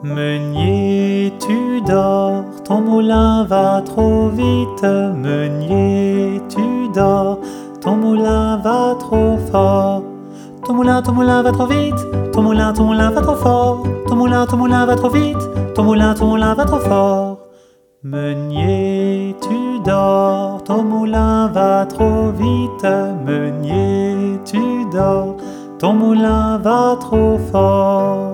Meunier, tu dors, ton moulin va trop vite. Meunier, tu dors, ton moulin va trop fort. Ton moulin va trop vite. Ton moulin va trop fort. Ton moulin va trop vite. Ton moulin va trop fort. Meunier, tu dors, ton moulin va trop vite. Meunier, tu dors, ton moulin va trop fort.